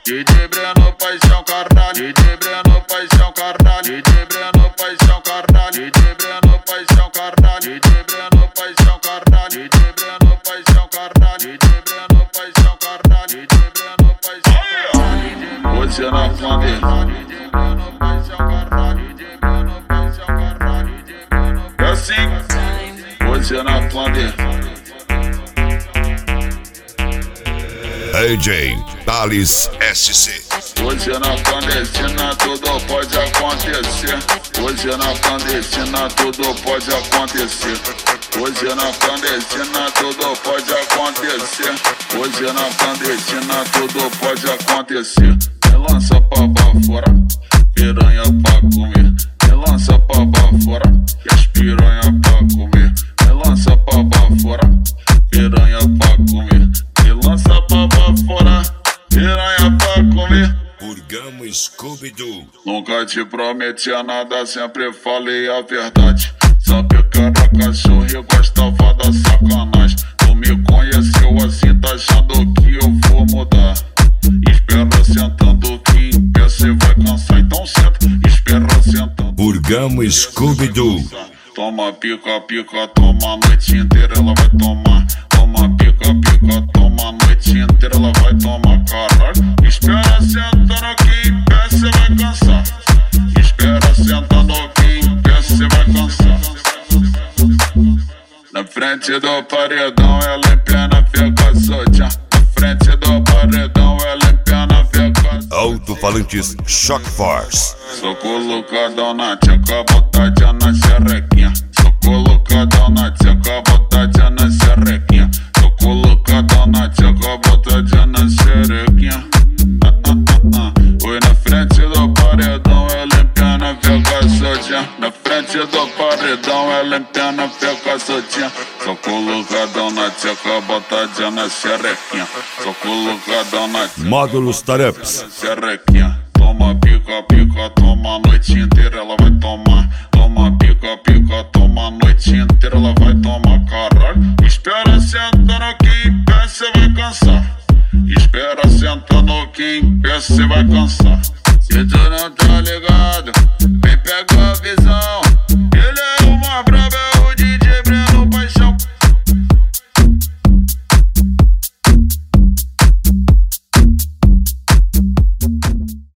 DJ Breno paixão caralho, DJ Breno paixão caralho, DJ Breno paixão caralho, DJ Breno paixão caralho, DJ Breno paixão caralho, DJ Breno paixão caralho, DJ Breno paixão caralho, DJ Breno paixão caralho. Você na flandeira, DJ Breno paixão caralho, DJ Breno paixão caralho, DJ Breno. É assim, você na flandeira. DJ Thales SC. Hoje na clandestina tudo pode acontecer. Hoje na clandestina tudo pode acontecer. Hoje na clandestina tudo pode acontecer. Hoje na clandestina tudo pode acontecer. Me lança pra bafora, piranha pra comer. Me lança pra bafora, e as piranha pra comer. Me lança pra bafora, piranha pra comer. Me lança pra bafora, piranha pra comer. Burgamo Scooby-Doo. Nunca te prometia nada, sempre falei a verdade. Sabe que era cachorro e gostava da sacanagem. Tu me conheceu assim, tá achando que eu vou mudar. Espera sentando que em pé cê vai cansar. Então senta, espera sentando. Burgamo Scooby-Doo. Toma pica, pica, toma a noite inteira ela vai tomar. Toma pica, pica, toma a noite inteira ela vai tomar, caralho. Espera sentando que em pé cê vai cansar. Espera sentando que em pé cê vai cansar. Na frente do paredão ela empena, fica solta. Na frente do paredão ela empena, fica solta. Alto-falantes Shock Force. Sou colocadão na tcheca, botadinha na xerequinha. Sou colocadão na tcheca, botadinha na xerequinha. Sou colocadão na tcheca, botadinha na xerequinha. Oi, na frente do paredão ela empena, fica soltinha. Na frente do paredão ela empena, fica soltinha. Sou colocadão na tcheca, botadinha na xerequinha. Sou colocadão na tcheca, Módulos Tareps. xerequinha. Toma pica, pica, toma a noite inteira ela vai tomar. Toma pica, pica, toma a noite inteira ela vai tomar, caralho. Espera sentando que em pé cê vai cansar. Espera sentando que em pé cê vai cansar. Se tu não tá ligado